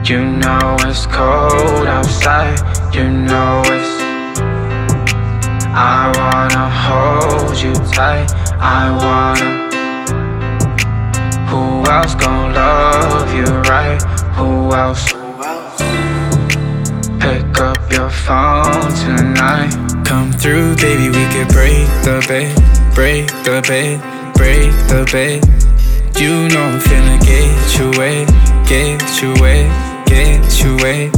You know it's cold outside, you know it's I wanna hold you tight, I wanna Who else gon' love you right? Who else? Pick up your phone tonight. Come through, baby, we could break the bed, break the bed, break the bed. You know I'm finna get you wet, get you wet, get you wet.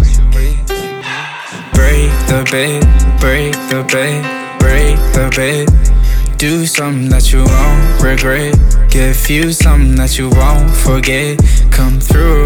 Break the bed, break the bed, break the bed. Do something that you won't regret. Give you something that you won't forget. Come through.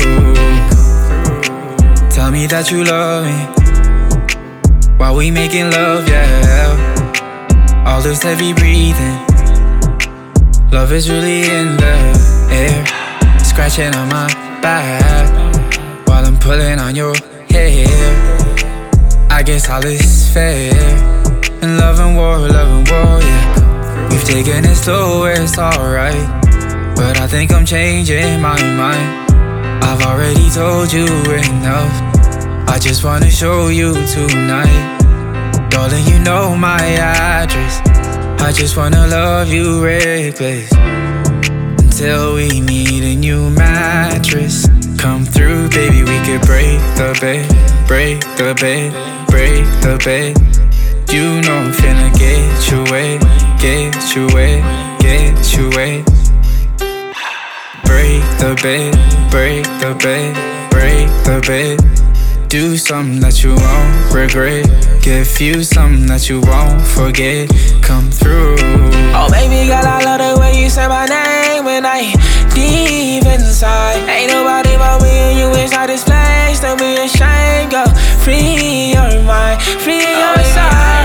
Tell me that you love me while we making love, yeah. All this heavy breathing, love is really in the air. Scratching on my back while I'm pulling on your hair. I guess all is fair. And love and war, yeah. We've taken it slow, it's alright, but I think I'm changing my mind. I've already told you enough, I just wanna show you tonight. Darling, you know my address, I just wanna love you reckless until we need a new mattress. Come through, baby, we could break the bed, break the bed, break the bed. You know I'm finna get you wet, get you wet, get you wet. Break the bed, break the bed, break the bed. Do something that you won't regret. Give you something that you won't forget. Come through. Oh baby girl, I love the way you say my name when I deep inside. Ain't nobody but me and you inside this place. Don't be ashamed, go free your mind, free your side.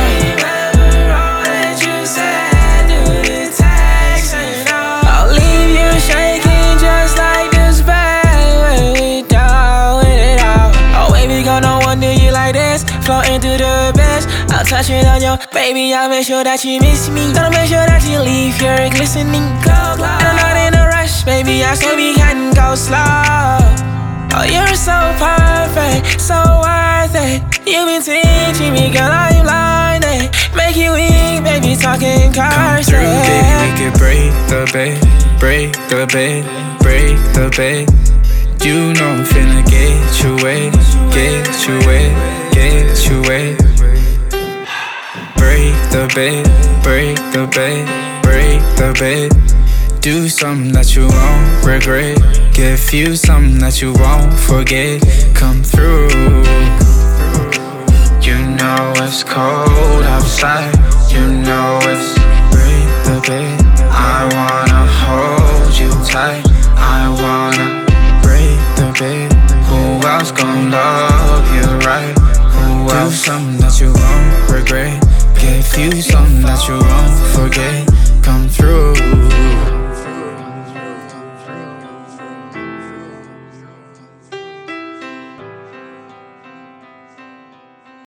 Floating through the best, I'll touch it on your baby. I'll make sure that you miss me. Gonna make sure that you leave here glistening gold. And I'm not in a rush, baby, I say we can go slow. Oh, you're so perfect, so worth it. You've been teaching me, girl, I'm blinded. Make you weak, baby, talking cars. Come through, baby, we could break the bed, break the bed, break the bed. You know I'm finna get you wet, get you wet, get you wet. Break the bed, break the bed, break the bed. Do something that you won't regret. Give you something that you won't forget. Come through. You know it's cold outside, you know it's break the bed. I wanna hold you tight, I wanna the bed. Who else gon' love you right? Who else? Do something that you won't regret. Give you something that you won't forget. Come through.